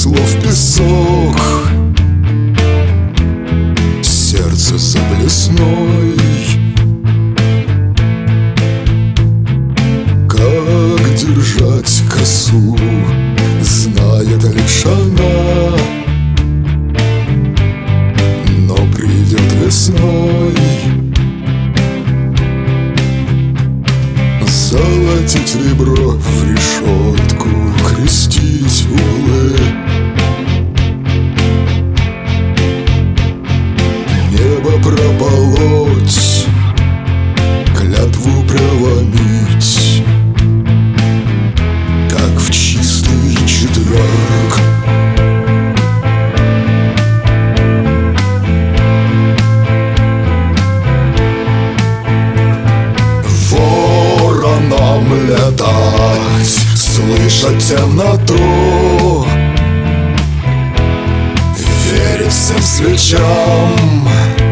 слов песок, сердце заблесной. Как держать косу, знает лишь она, но придет весной. Золотить ребро в решетку, крестить углы, небо прополоть, клятву проломить, как в чистый четверг. Летать, слышать темноту, верить всем свечам.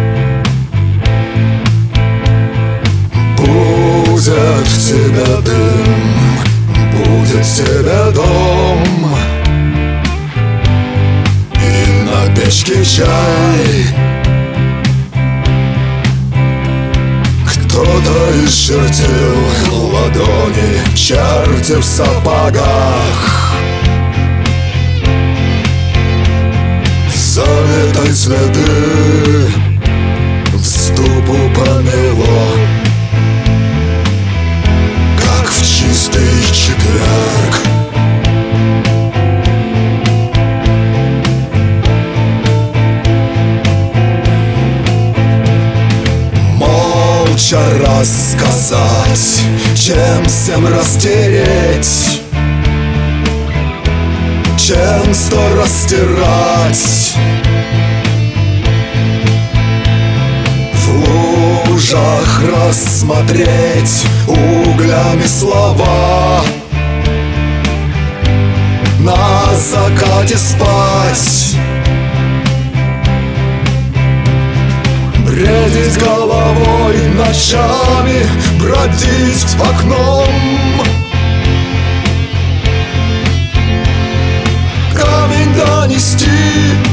Будет в тебе дым, будет в тебе дом, и на печке чай. Кто-то исчертил ладони, черти в сапогах. Заметай следы, в ступу помело, как в чистый четверг. Молча рассказать, чем всем растереть, чем 100 растирать. В лужах рассмотреть углями слова, на закате спать, бредить головой ночами, бродить окном. Камень донести